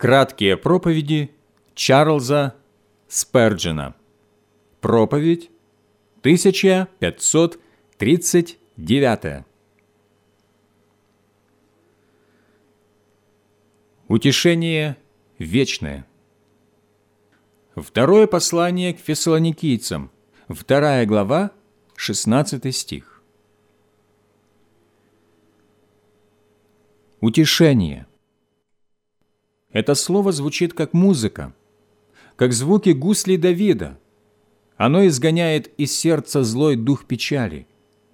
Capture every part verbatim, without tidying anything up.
Краткие проповеди Чарльза Сперджена. Проповедь тысяча пятьсот тридцать девятая. Утешение вечное. Второе послание к фессалоникийцам, вторая глава, шестнадцатый стих. Утешение. Это слово звучит как музыка, как звуки гуслей Давида. Оно изгоняет из сердца злой дух печали.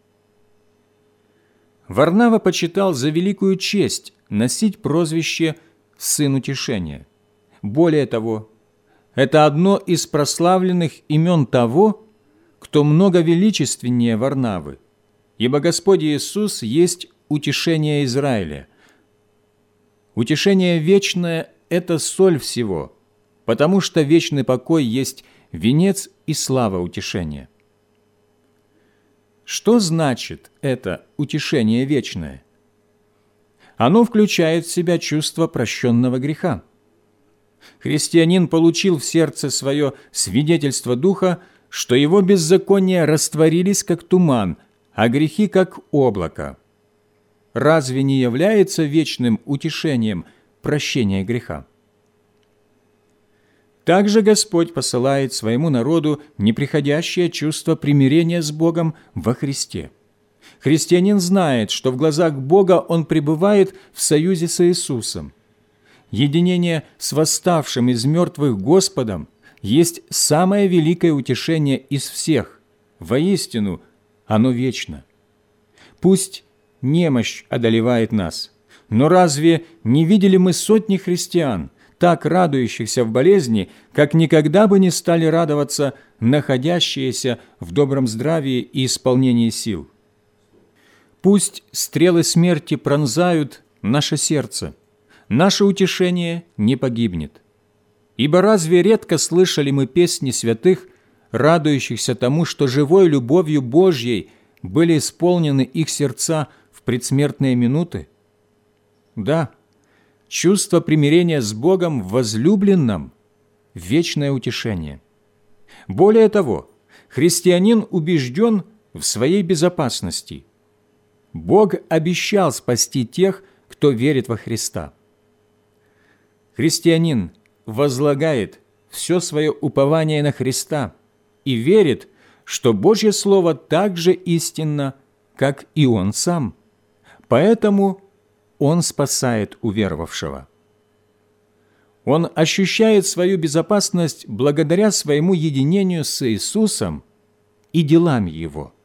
Варнава почитал за великую честь носить прозвище «Сын утешения». Более того, это одно из прославленных имен того, кто много величественнее Варнавы, ибо Господь Иисус есть утешение Израиля. Утешение вечное – это соль всего, потому что вечный покой есть венец и слава утешения. Что значит это утешение вечное? Оно включает в себя чувство прощенного греха. Христианин получил в сердце свое свидетельство Духа, что его беззакония растворились, как туман, а грехи, как облако. Разве не является вечным утешением прощение греха? Также Господь посылает своему народу неприходящее чувство примирения с Богом во Христе. Христианин знает, что в глазах Бога он пребывает в союзе с Иисусом. Единение с восставшим из мертвых Господом есть самое великое утешение из всех. Воистину, оно вечно. Пусть немощь одолевает нас, но разве не видели мы сотни христиан, так радующихся в болезни, как никогда бы не стали радоваться находящиеся в добром здравии и исполнении сил? Пусть стрелы смерти пронзают наше сердце, наше утешение не погибнет. Ибо разве редко слышали мы песни святых, радующихся тому, что живой любовью Божьей были исполнены их сердца в предсмертные минуты? Да, чувство примирения с Богом в возлюбленном – вечное утешение. Более того, христианин убежден в своей безопасности. Бог обещал спасти тех, кто верит во Христа. Христианин возлагает все свое упование на Христа и верит, что Божье Слово так же истинно, как и Он сам. Поэтому Он спасает уверовавшего. Он ощущает свою безопасность благодаря своему единению с Иисусом и делам Его.